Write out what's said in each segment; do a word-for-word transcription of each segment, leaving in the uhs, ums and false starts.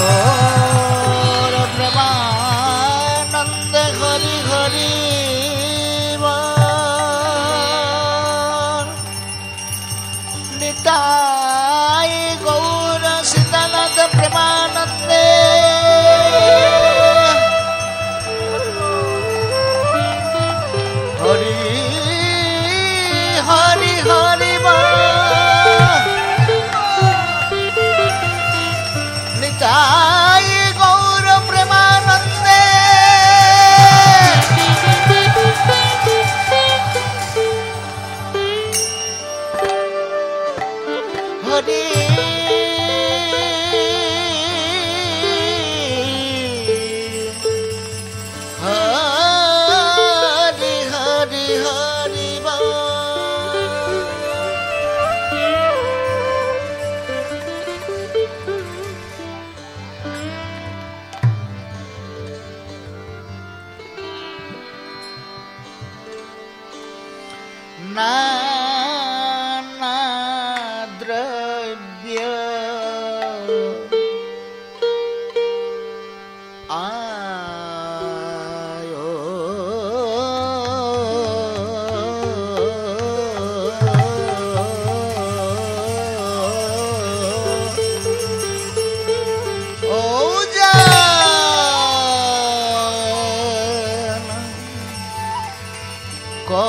नाना द्रव्य आयो ओजन को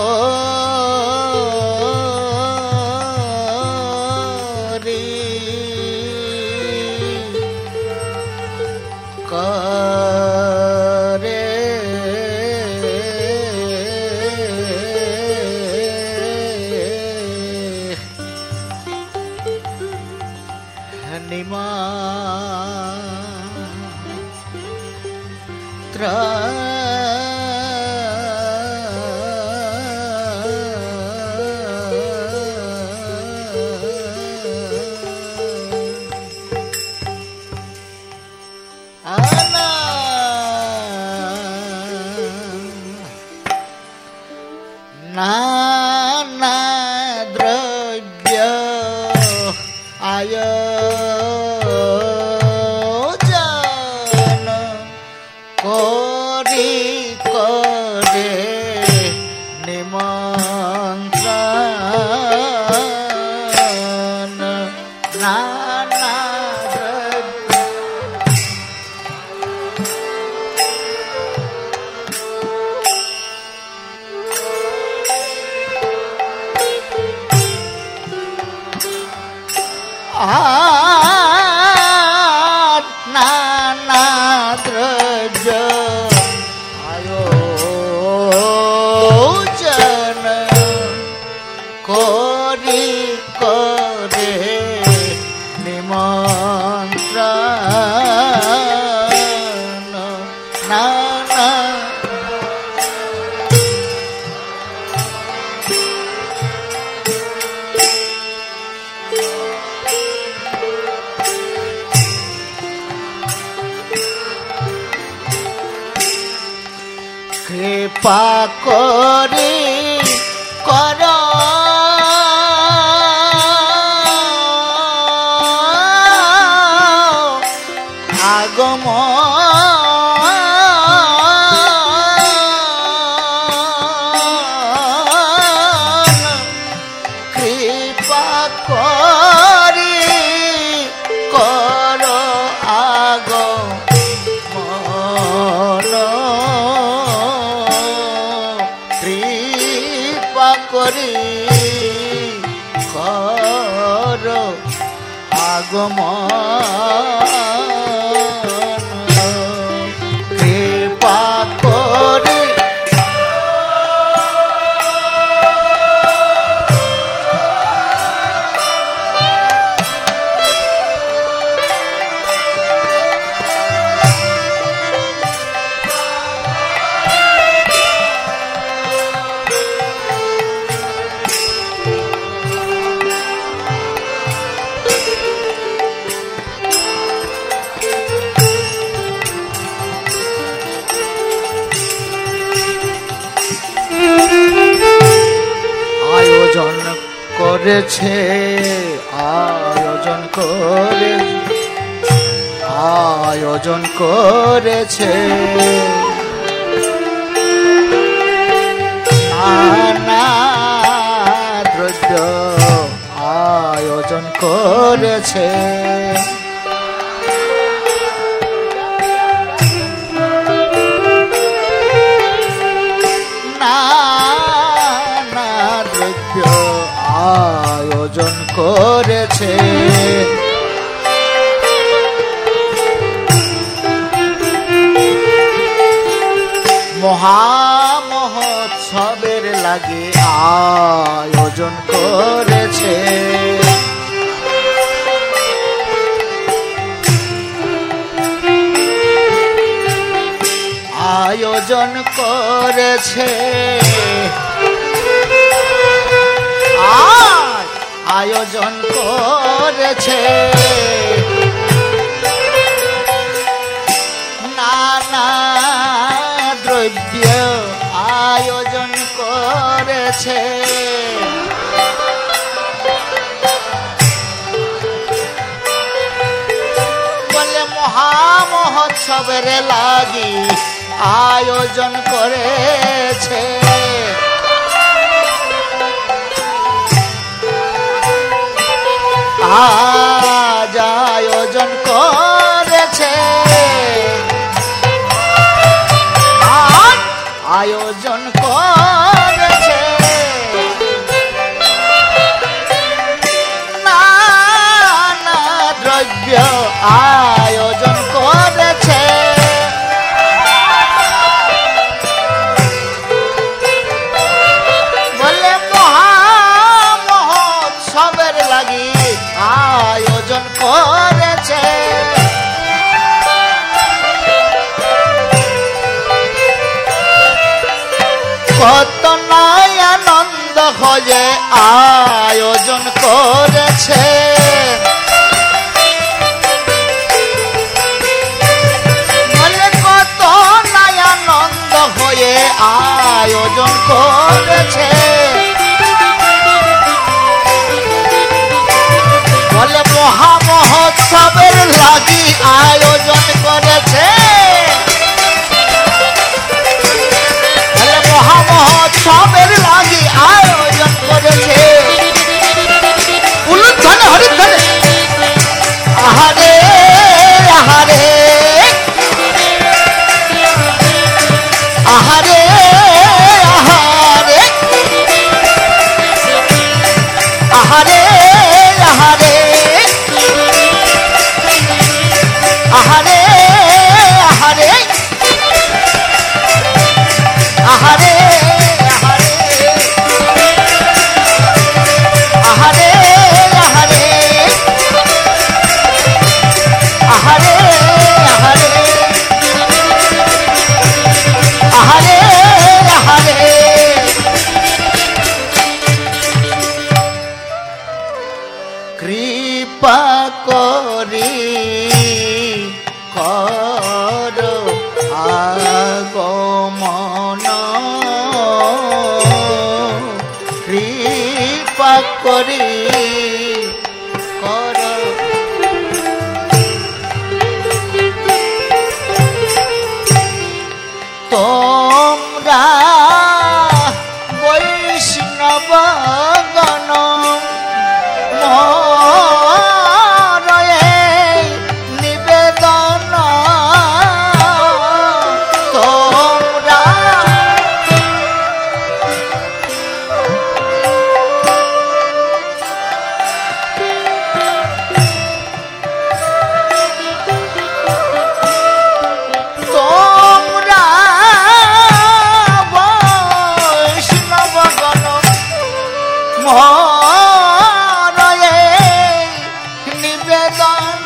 निमंत्र नाना द्रव्य आयोजन कोरी करे निमंत्रण नाना नाना द्रव्य आयोजन कोरी करे निमंत्रण नाना कृपा करी कर आगम कृपा करी कर आगम करी कर आगमन कृपा करी আয়োজন করেছে আয়োজন করে আয়োজন করেছে। নানা দ্রব্য আয়োজন করেছে। নানা দ্রব্য আয়োজন করেছে। মহামহোৎসবের লাগে আয়োজন করেছে। আয়োজন করেছে। আয়োজন করেছে। নানা দ্রব্য আয়োজন করেছে। বলে মহামহোৎসবের লাগি আয়োজন করেছে। আজ আয়োজন করেছে। আয়োজন করেছে। নানা দ্রব্য আয়োজন করেছে। বলে মহামহোৎসবের লাগি আয়োজন করেছে। কত নয় আনন্দ হয়ে আয়োজন করেছে। বলে কত নয় আনন্দ হয়ে আয়োজন করেছে। বলে মহামহোৎসবের লাগি আয়োজন করেছে। মহামহোৎসবের লাগি আয়োজন করেছে। উলুধ্বনি হরিধ্বনি আহারে আহারে আহারে আহারে আহারে আহারে আহারে আহারে আহারে কৃপা করি কর আগমন। কৃপা করি কর। তোমরা বৈষ্ণবগণ মরয়ে নিবেদন। তোমরা তোমরা বৈষ্ণবগণ মরয়ে নিবেদন।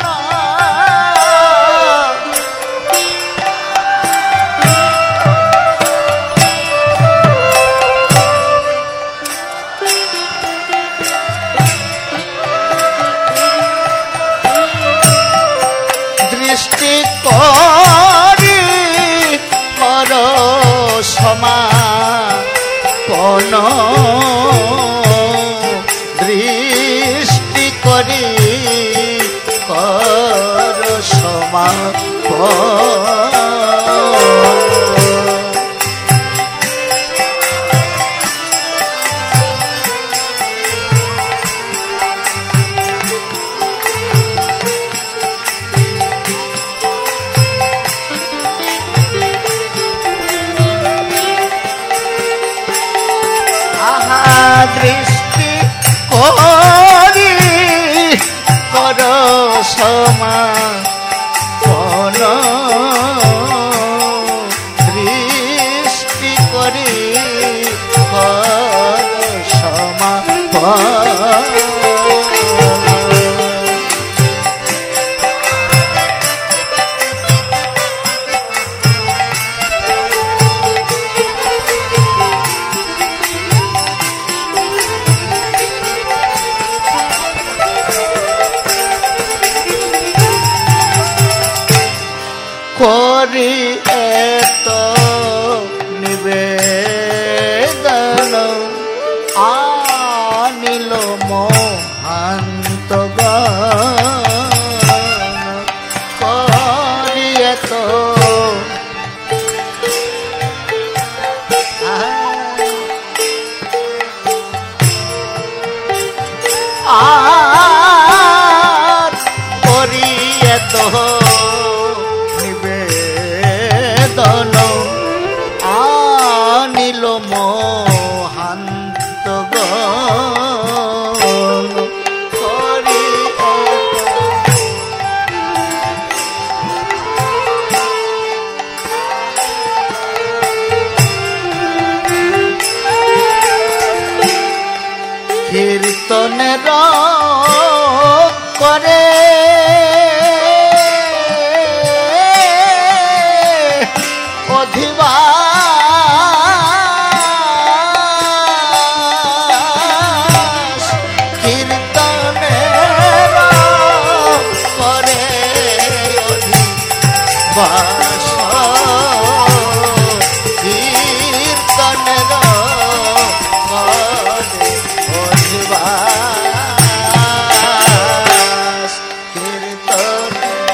দৃষ্টি করি কর সমাপন। দৃষ্টি করি কর সমা দৃষ্টি করি কর সমাপন দৃষ্টি করি কর সমাপন করি এত নিবেদন আনিল মহান্তগণ করি এত আর করি এত আনিল মহান্তগণ করি কীর্তনের করে অধিবাস কীর্তনের করে অধিবাস কীর্তনের করে অধিবাস কীর্তন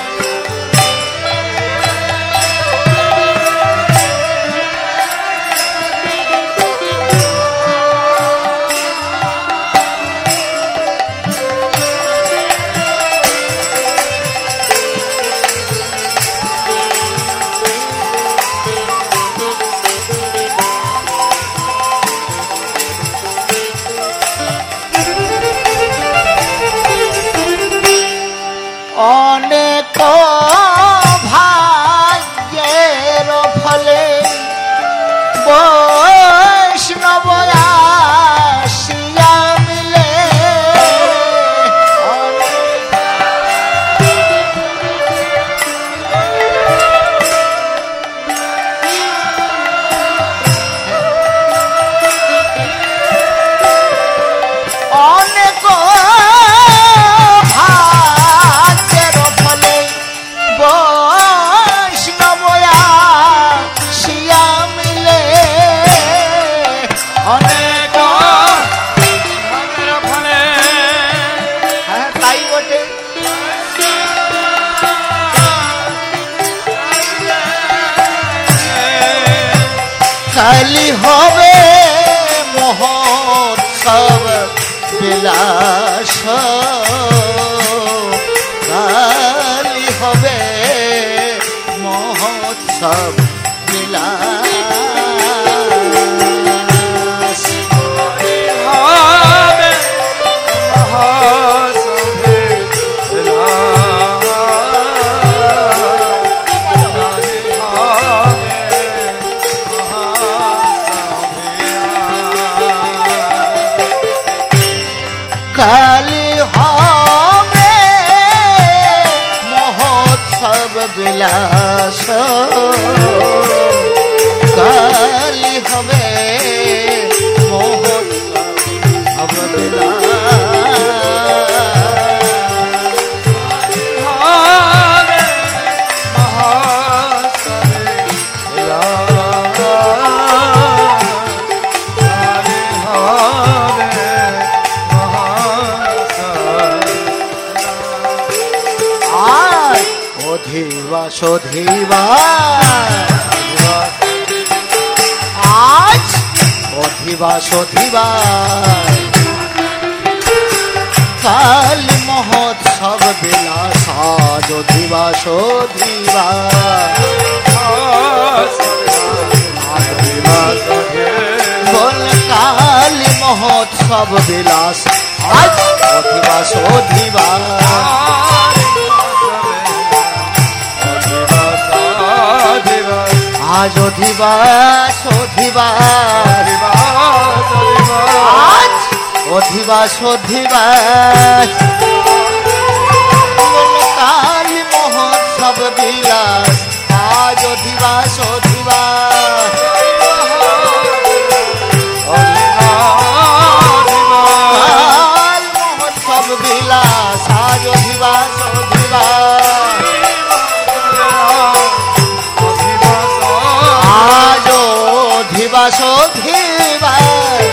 অনেক ভাগ্যের ফলে বৈষ্ণব আসিয়া মিলে অনেক খালি হবে মহোৎসব বিলাস খালি হবে মহোৎসব বিলাস হবে খালি হবে মহোৎসব বিলাস খালি হবে মহোৎসব বিলাস অধিবাস অধিবাস আজ অধিবাস অধিবাস কাল মহোৎসব বিলাস আজ অধিবাস অধিবাস বল কাল মহোৎসব বিলাস আজ অধিবাস অধিবাস আজ অধিবাস অধিবাস আজ অধিবাস অধিবাস কাল মহোৎসব বিলাস আজ অধিবাস অধিবাস কাল মহোৎসব বিলাস আজ অধিবাস অধিবাস আজ অধিবাস অধিবাস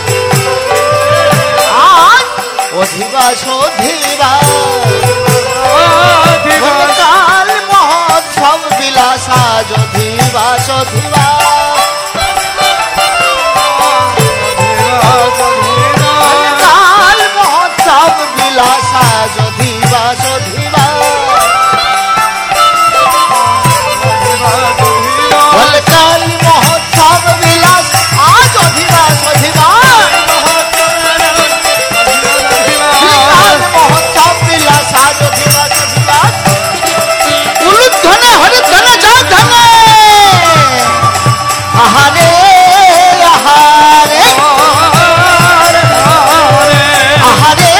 আজ অধিবাস অধিবাস কাল মহোৎসব বিলাস আজ অধিবাস অধিবাস কাল মহোৎসব বিলাস আজ অধিবাস অধিবাস কাল মহোৎসব বিলাস আজ অধিবাস অধিবাস কাল মহোৎসব বিলাস আজ অধিবাস অধিবাস উলুধ্বনে হরিধ্বনে জয় ধ্বনে আহারে আহারে আহারে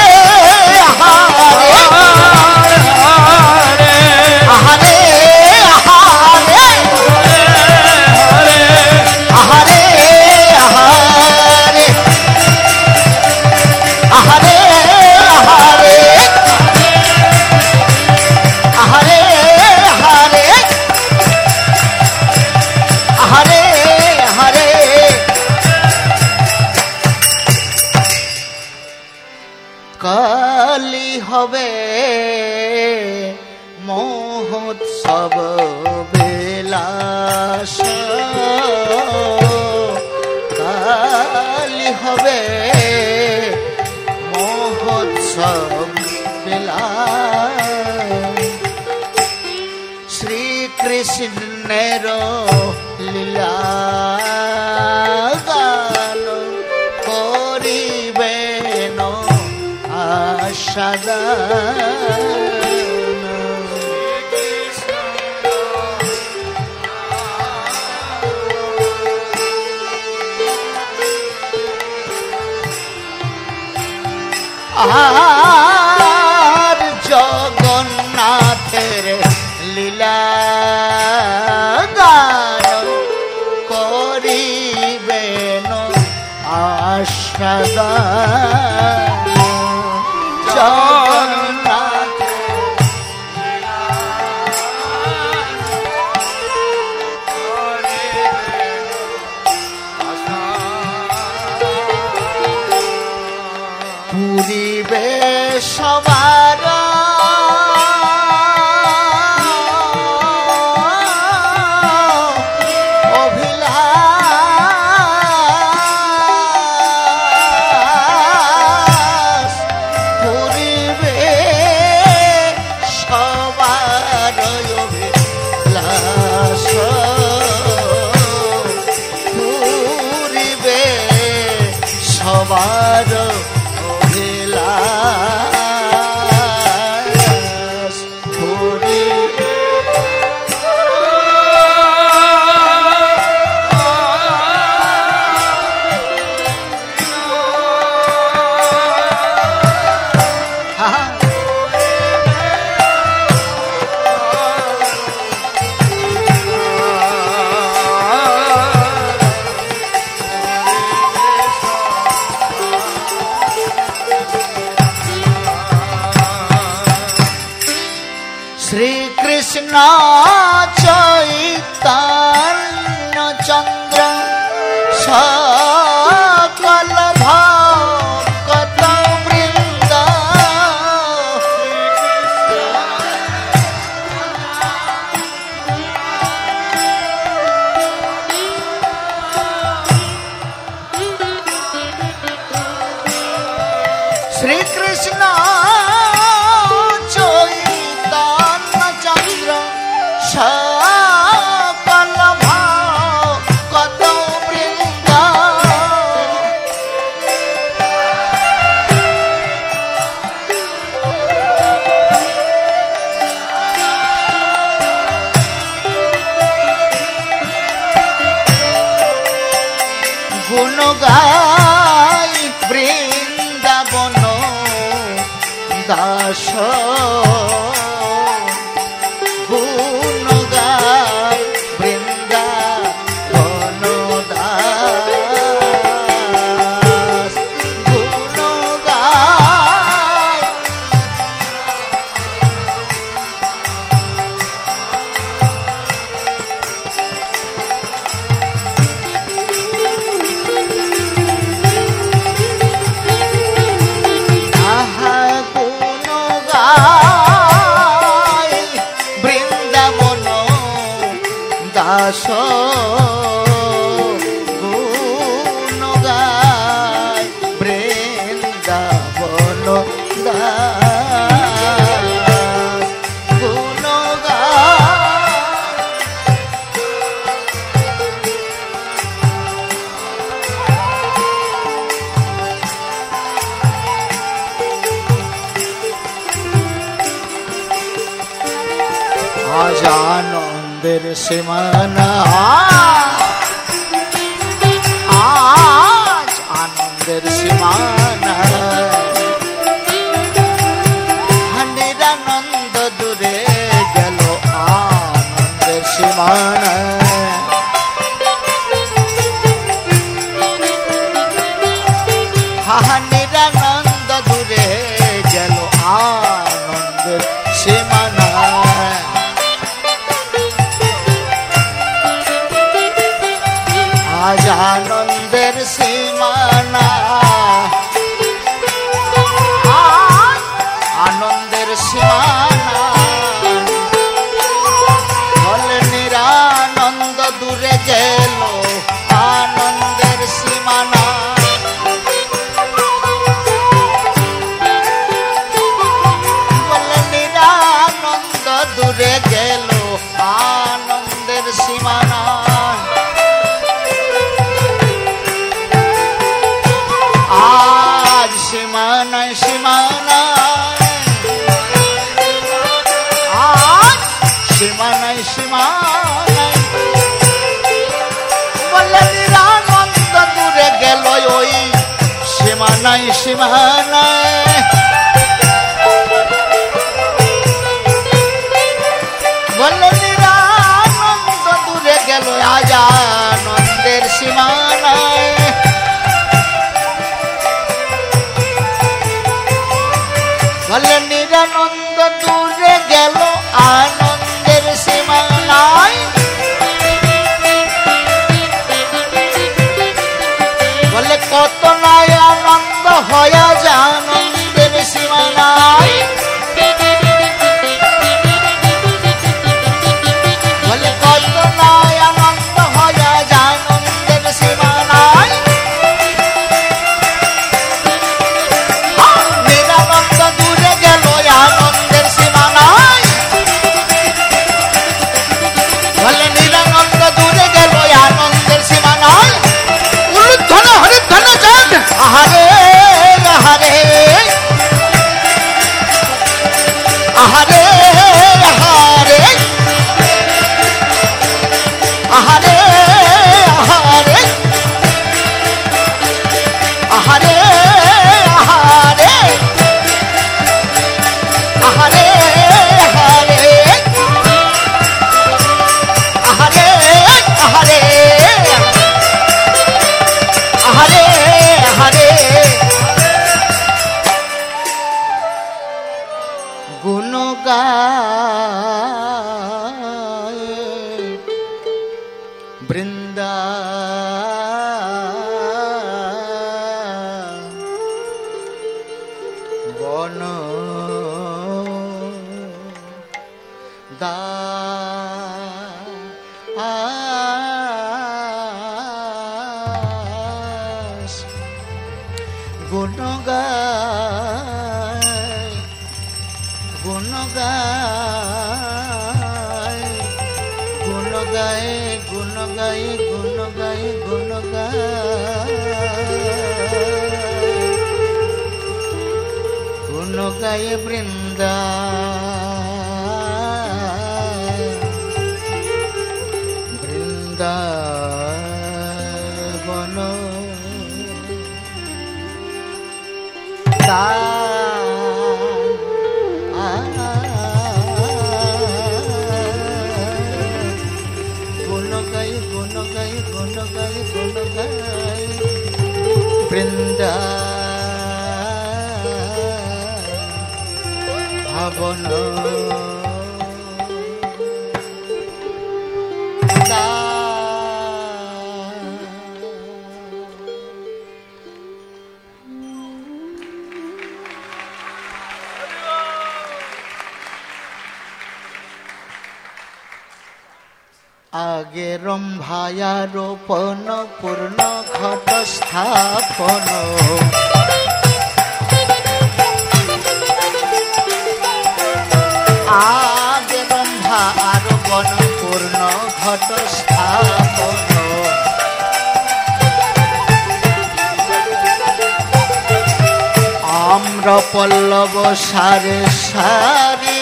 আহারে আহারে আহারে আহারে আহারে আহারে আহারে আহারে কালি হবে মহোৎসব বিলাস কালি হবে মহোৎসব বিলাস শ্রীকৃষ্ণের লীলা গান করিবেন আস্বাদন আর জগন্নাথের লীলা গান করিবেন আস্বাদন জগন্নাথ পুরিবে সবার অভিলাষ পুরিবে সবার অভিলাষ পুরিবে সবার অভিলাষ পুরি শ্রীকৃষ্ণ চৈতন্য চন্দ্র সকল ভক্ত বৃন্দ শ্রীকৃষ্ণ চৈতন্য চন্দ্র সকল ভক্ত বৃন্দ গুণ গাই বৃন্দাবন দাস গুণ গাই বৃন্দাবন দাস গুণ গাই আহা গুণ গাই বৃন্দাবন দাস গুণ গাই বৃন্দাবন দাস গুণ গাই আজ আনন্দের সীমানা আজ আনন্দের সীমানা নিরানন্দ দূরে গেল আনন্দের সীমানা হাহা নিরানন্দ দূরে গেল আনন্দের সীমানা আজ আনন্দের সীমানা আজ আনন্দের সীমানা বলে নিরানন্দ দূরে গেল আনন্দের সীমানা বলে নিরানন্দ দূরে গেল আনন্দের সীমানা আজ সীমানায় সীমানায় আজ সীমানায় সীমানায় বলে নিরানন্দ দূরে গেল ওই সীমানায় সীমানায় বলে নিরানন্দ দূরে গেল আজ আনন্দের সীমানায় বলে নিরানন্দ দূরে গেল আনন্দের সীমানায় বলে কত নয় আনন্দ হয়া যায় আনন্দের সীমানায় বলে কত নয় আনন্দ হয়া যায় আনন্দের সীমানায় নিরানন্দ দূরে গেল আনন্দের সীমানায় বলে নিরানন্দ দূরে গেল আনন্দের সীমানায় উলুধ্বন হরিধ্বন চাঁদ আহারে আহারে আহারে আহারে আহারে আহারে আহারে আহারে আহারে আহারে আহারে আহারে গুণ গায় বৃন্দা বন দাস গুণ গায় গুণ গায় গুণ গায় গুণ গায় গুণ গায় গুণ গায় গুণ গায় বৃন্দা বৃন্দাবন তা গুণ গাই গুণ গাই গুণ গাই গুণ গাই বৃন্দাবন আগে রম্ভায়া রোপণ পূর্ণ ঘট স্থাপন আগে রম্ভা আরোপণ পূর্ণ ঘট স্থাপন আম্র পল্লব সারে সারি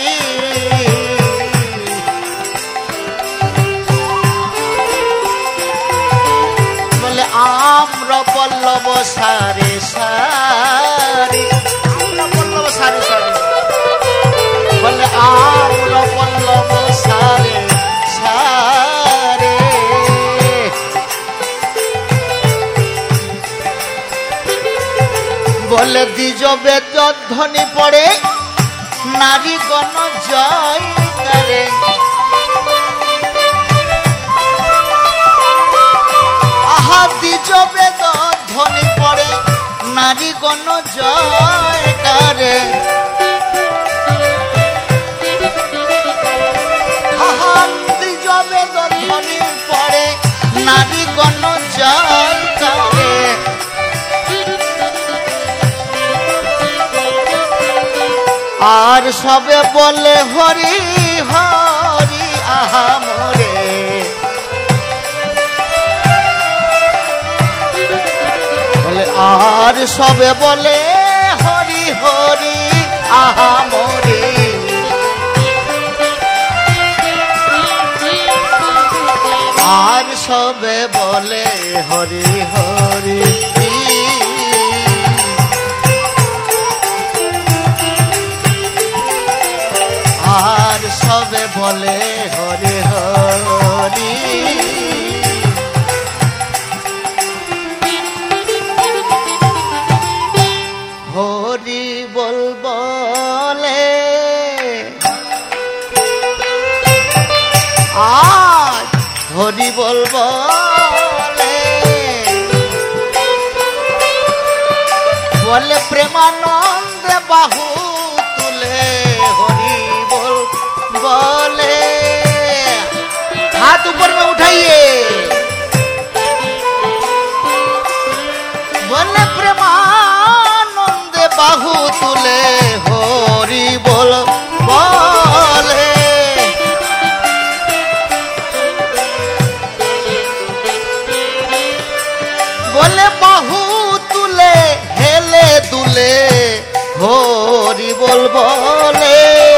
আম্র পল্লব সারে সারি আম্র পল্লব সারে সারি বলে আম্র পল্লব সারে সারে বলে দ্বিজ বেদ ধ্বনি পড়ে নারী গণ জয় করে দ্বিজ বেদ ধ্বনি পড়ে নারী গণ জয় করে দ্বিজ বেদ ধ্বনি পড়ে নারী গণ জয় করে আর সবে বলে হরি হরি আহা মোরে আর সবে বলে হরি হরি আহা মোরে আর সবে বলে হরি হরি আর সবে বলে হরি হরি হরি বল বলে আজ হরি বল বলে বলে প্রেমানন্দে বাহু তুলে হরি বল বলে हाथ ऊपर में उठाइए बोले प्रेमानंदे बाहु तुले हरि बोल बोले बोले बाहु तुले हेले दुले हरि बोल बोले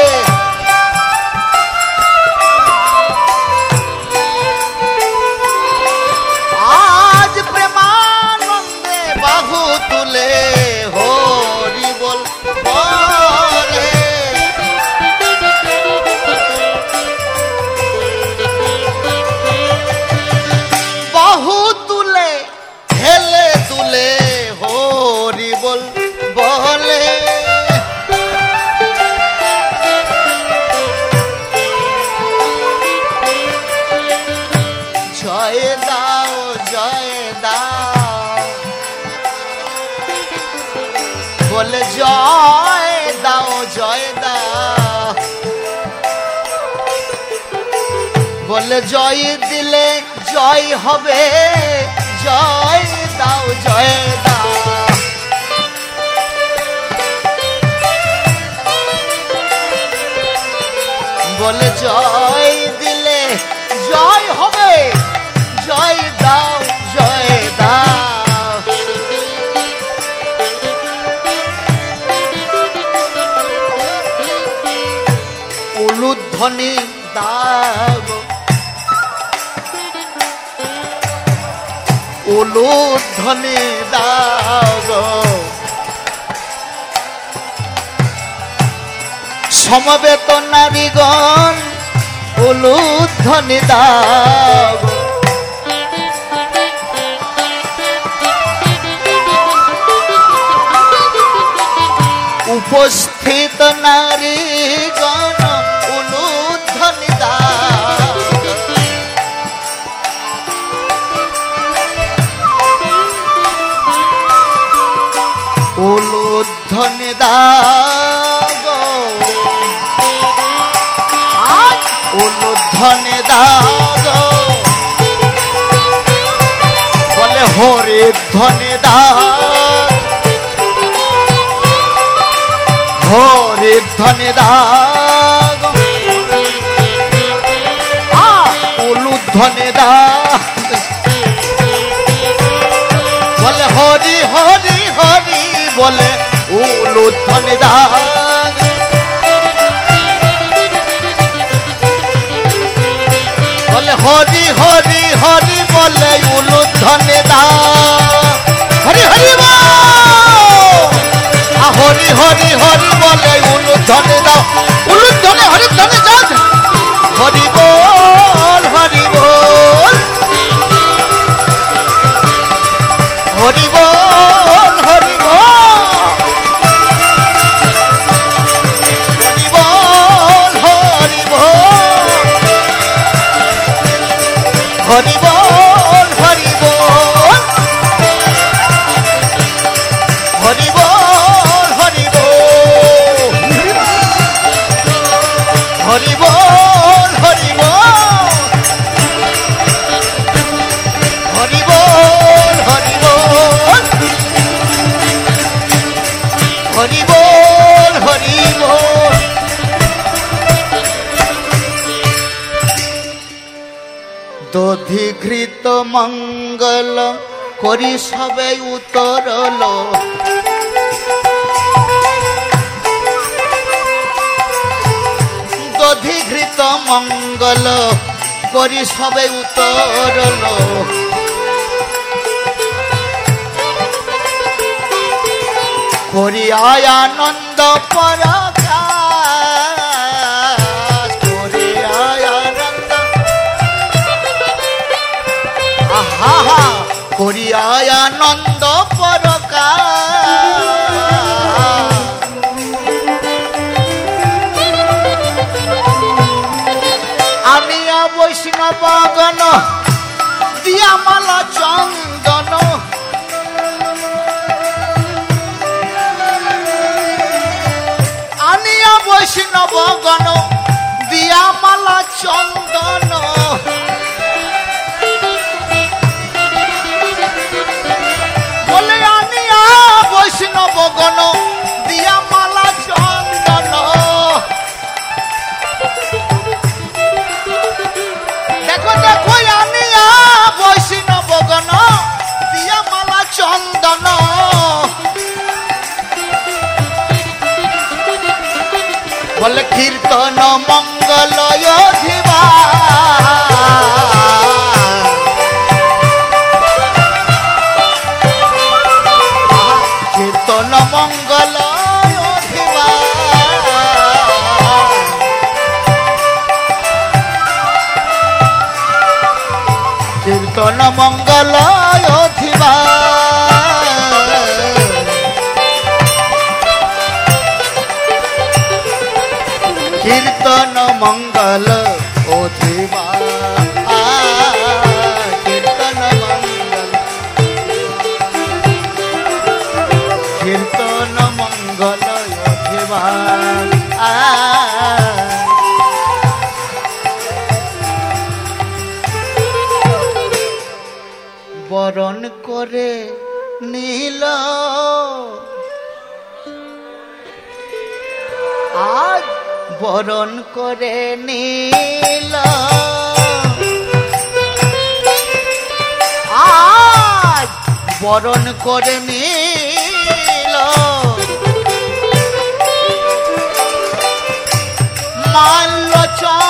बोले जय दाओ जय दाओ बोले जय दिले जय हबे जय दाओ जय दाओ উলুধ্বনি দাগ উলুধ্বনি দাগ সমবেত নারীগণ উলুধ্বনি দাগ উপস্থিত নারীগণ উলুধ্বনি দাগ উলুধ্বনি দাগ উলুধ্বনি দাগ বলে হরি ধ্বনি দাগ হরি ধ্বনি দাগ উলুধ্বনি দাগ বলে হরি হরি হরি বলে উলুধ্বনি দাগ বলে হরি হরি হরি বলে উলুধ্বনি দাগ হরি হরি হরি হরি হরি বলে উলুধ্বনি দাও উলুধ্বনি হরি ধ্বনি যাক হরি বল হরি বল হরি বল হরি বল হরি বল হরি বল হরি বল হরি বল হরি বল হরি বল হরি বল হরি বল হরি বল হরি বল হরি বল দধিঘৃত মঙ্গল করি সবে উতরল দধিঘৃত মঙ্গল করি সবে উতরল করি আনন্দ পরকাশ করি আনন্দ আহা করি আনন্দ পরকাশ আমি বৈষ্ণবগণ দিয়ামালা চন্দন আনিয়া বৈষ্ণবগণ দিয়ামালা চন্দন বলে আনিয়া বৈষ্ণবগণ দিয়ামালা চন্দন দেখো দেখো আনিয়া বৈষ্ণবগণ দিয়ামালা চন্দন বলে কীর্তন মঙ্গল অধিবা কীর্তন মঙ্গল অধিবা কীর্তন মঙ্গল অধিবা কীর্তন মঙ্গল অধিবা কীর্তন মঙ্গল কীর্তন মঙ্গল অধিবা বরণ করে নীল আজ বরণ করে নীল আজ বরণ করে নীল মাল্য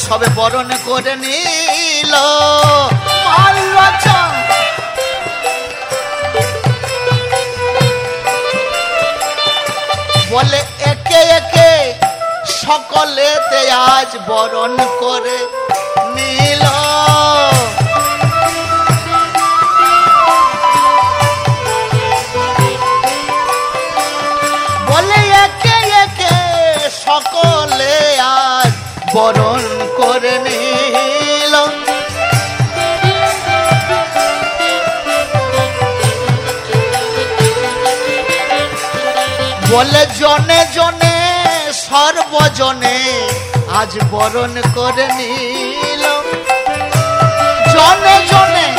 সবে বরণ করে নিল মাল্যচা বলে একে একে সকলেতে আজ বরণ করে নিল বলে একে একে সকলে আজ বরণ করে নিল বলে জনে জনে সর্বজনে আজ বরণ করে নিল জনে জনে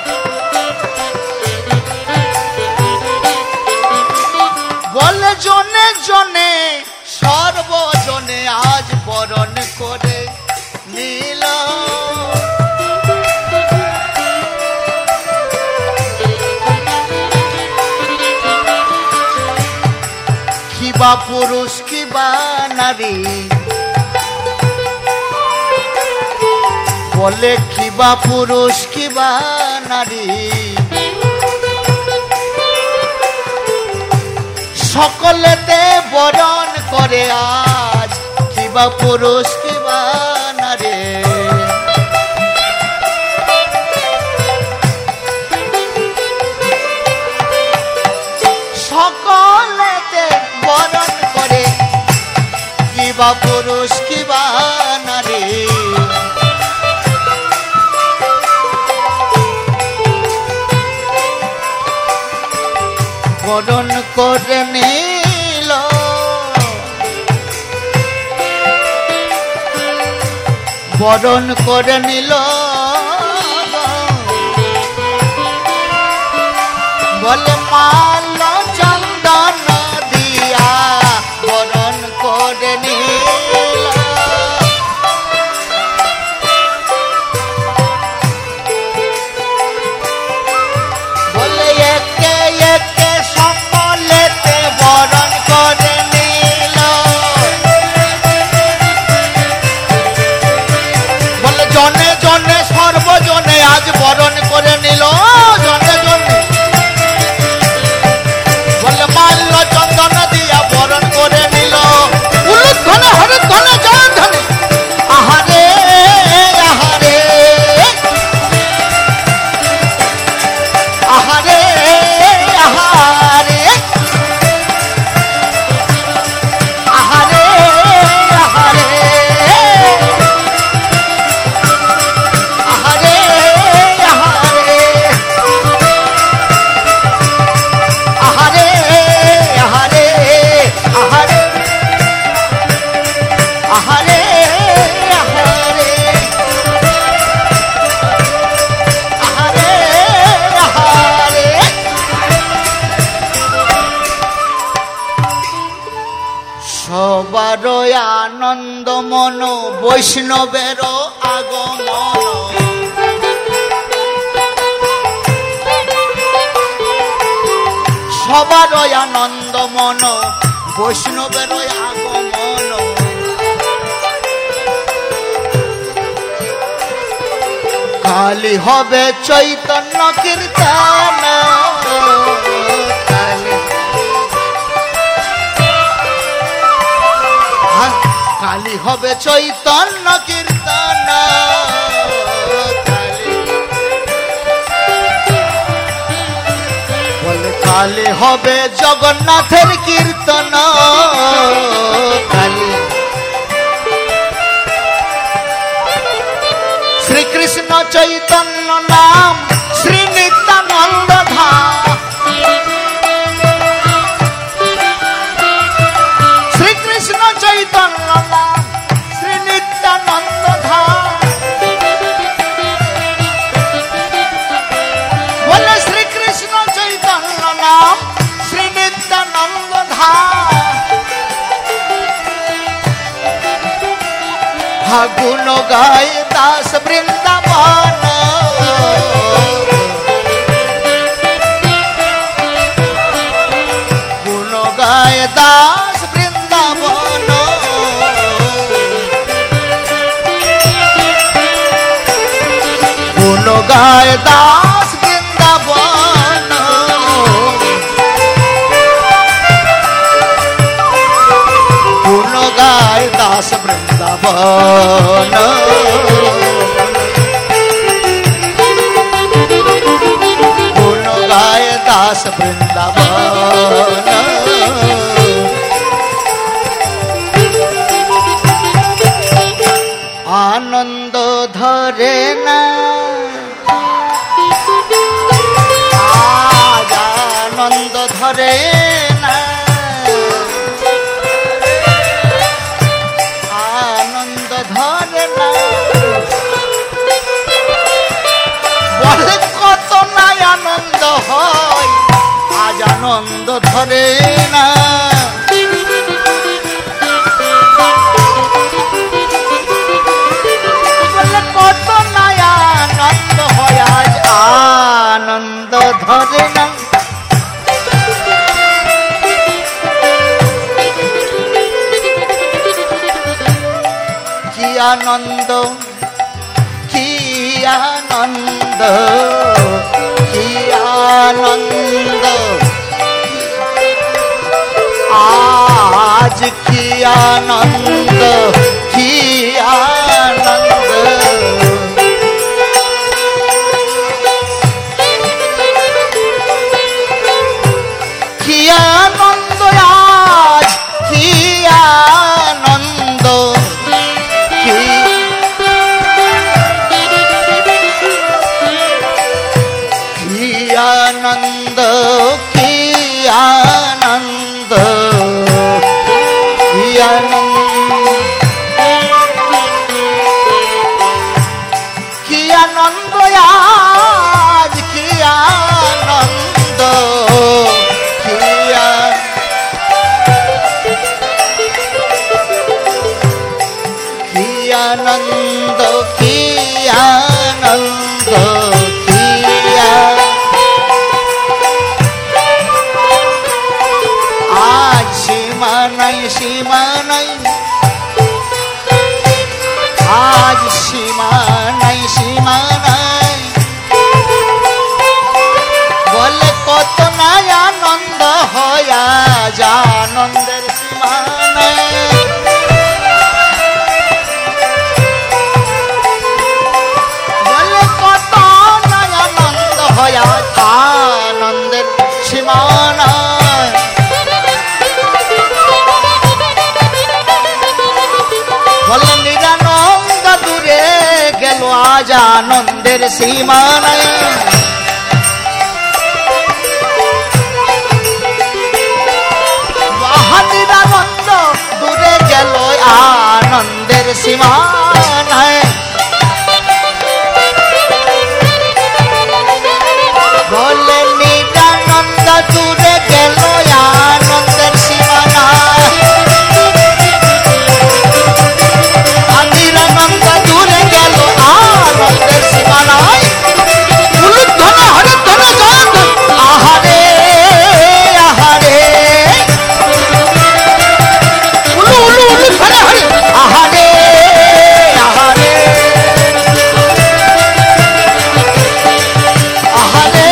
বলে জনে জনে সর্বজনে আজ বরণ করে নিল কিবা পুরুষ কিবা নারী বলে কিবা পুরুষ কিবা নারী সকলেতে বরণ করে আজ কিবা পুরুষ কিবা নারী সকলেতে বরণ করে কিবা পুরুষ কিবা নারী বরণ করে নিল বরণ করে নিল বলে মাল চন্দন দিয়া বরণ করে নিল বলে একে একে সকলেতে বরণ করে নিল বলে জনে জনে সর্বজনে আজ বরণ করে নিল জনে জনে বলে মাল্য চন্দন দিয়া বরণ করে নিল উলুদ ধনে হলুদ ধনে জয় ধনে আহারে আহারে আহারে আহারে আহারে আহারে আহারে আহারে আহারে আহারে আহারে আহারে আহারে আহারে সবার আনন্দ মন বৈষ্ণবের আগমন সবার আনন্দ মন বৈষ্ণবের আগমন কালি হবে চৈতন্য কীর্তন কালি কালি হবে চৈতন্য কীর্তন কালি বলে কালি হবে জগন্নাথের কীর্তন কালি শ্রীকৃষ্ণ চৈতন্য নাম শ্রী নিত্যানন্দ ধাম শ্রীকৃষ্ণ চৈতন্য নাম শ্রী নিত্যানন্দ ধাম বলে শ্রীকৃষ্ণ চৈতন্য নাম শ্রী নিত্যানন্দ ধাম গুণ গায় দাস বৃন্দাবন গুণ গায় দাস বৃন্দাবন গায় দাস বৃন্দাবন গুণ গায় দাস বৃন্দাবন গুণ গায় দাস বৃন্দাবন আনন্দ ধরে না আজ আনন্দ ধরে না আনন্দ ধরে না বলে কত নাই আনন্দ হয় আজ আনন্দ ধরে না আনন্দ ধরে না কি আনন্দ কি আনন্দ কি আনন্দ আজ কি আনন্দ কি আনন্দ আনন্দ আজ কি আনন্দ কি আনন্দ কি আনন্দ কি আনন্দ কি আনন্দ আজ কি আনন্দ আনন্দ কি আনন্দ কি আজ সীমা নাই সীমা নাই আজ সীমা নাই সীমা নাই বলে কত নাই আনন্দ হয় আজ আনন্দের সীমা নাই আনন্দের সীমানা বলে নিরানন্দ দূরে গেল আজ আনন্দের সীমানায় নিরানন্দ দূরে গেল আনন্দের সীমানায় বলে নিরানন্দ দূরে গেল আনন্দের সীমানা নিরানন্দ দূরে গেল আনন্দের সীমানায় উলুধ্বনি হরিধ্বনি জয়ধ্বনি আহারে আহারে উলু উলু উলুধ্বনি হরি আহারে আহারে আহারে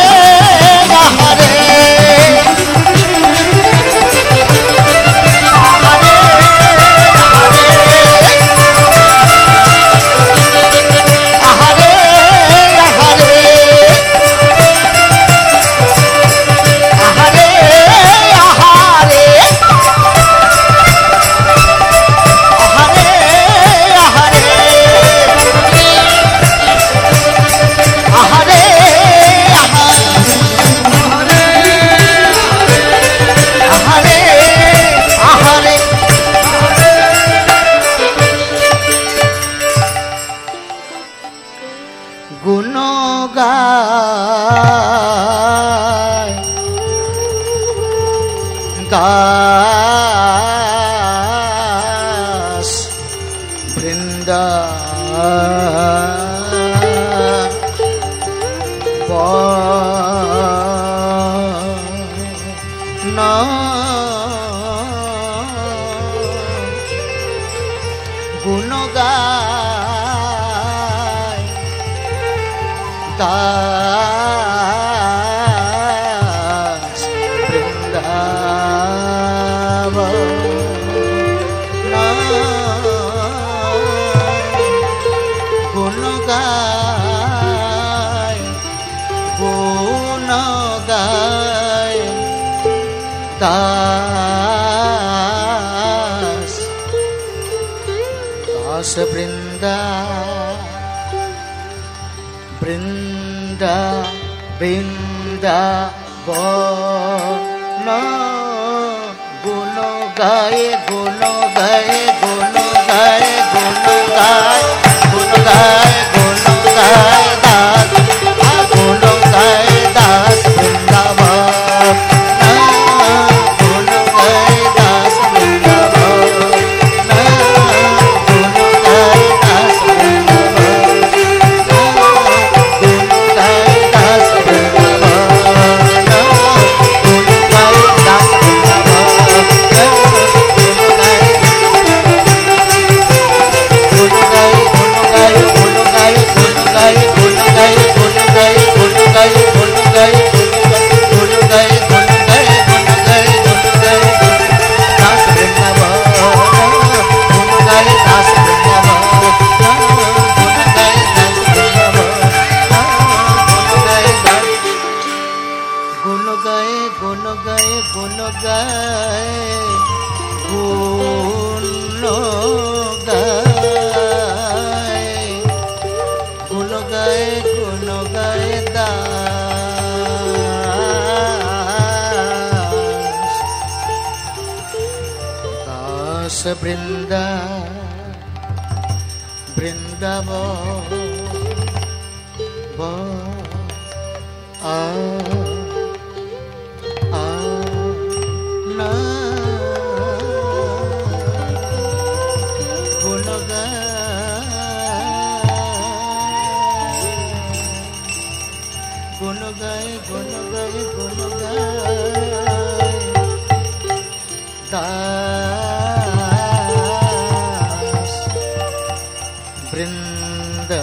গুণ গায় দাস বৃন্দাবন গুণ গায় দাস गाय दास दास वृंदा वृंदा वृंदा बन गुण गाए गुण गाए गुण गाए गुण गाए गुण गाए गुण गाए दास गुण गाए दास वृंदावन गुण गाए दास वृंदावन गुण गाए दास वृंदावन गुण गाए दास वृंदावन गुण गाए दास वृंदा वृंदावन आ आ ना गुण गुण गाए गुण गाए गुण गाए दास वृंदा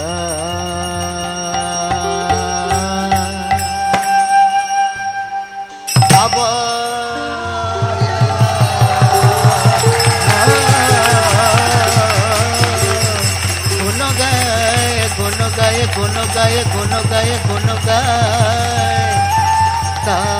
गुण गाए गुण गाए गुण गाए गुण गाए गुण गाए